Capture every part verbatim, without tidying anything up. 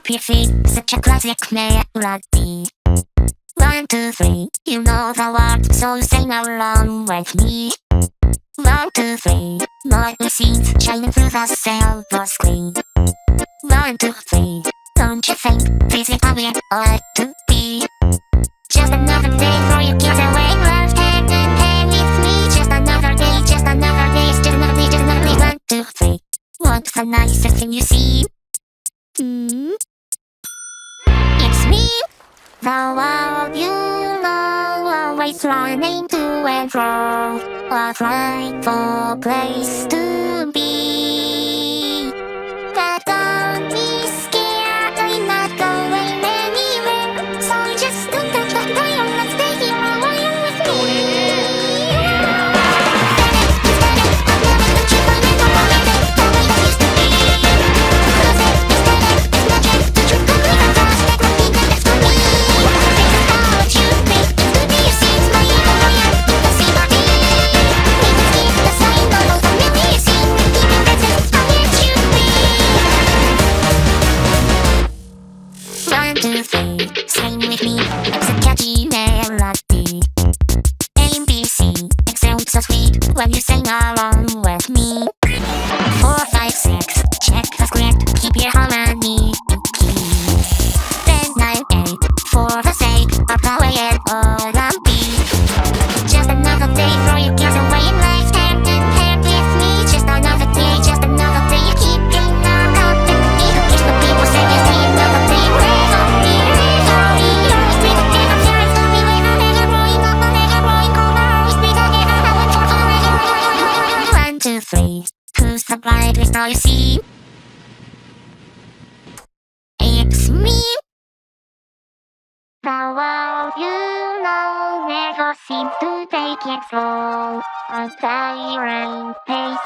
your feet, such a classic melody. One, two, three, you know the word, so sing along with me. One, two, three, nightly scenes shining through the silver screen. One, two, three, don't you think this is how it ought to be? Just another day for you kids away, love hand in hand with me. Just another day, just another day, it's just another day, just another day. One, two, three, what's the nicest thing you see? Hmm? It's me, the world you know, always running to and fro, a frightful place to be. But don't be scared, I'm not going anywhere, so just don't touch that dial, let's stay here a while with me. One, two, three, sing with me, it's a catchy melody. A, B, C, it sounds so sweet when you sing along with me. Four, five, six, check the script, keep your harmony in key. Then nine, eight, for the sake of playing all on beat. Just another day for you kids away in life, hand in hand with me. Just another day, just another day, you keep getting on company. Who cares what people say, you see another day. One, two, three, who's the brightest star you see? It's me. The world you know never seems to take it slow, a tyrant pace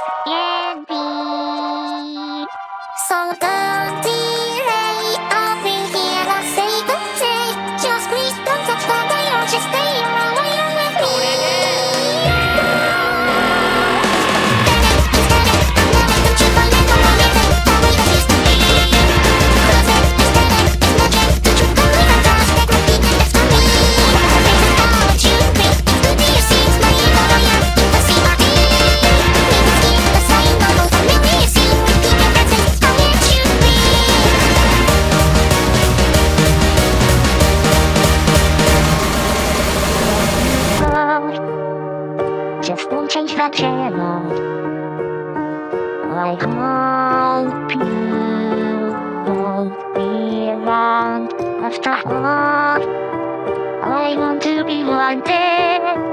indeed. So don't delay, I'll be here to say good day. Just please don't touch the dial, just stay here a while with me. Just don't change the channel. I hope you won't be around. After all, I want to be one day.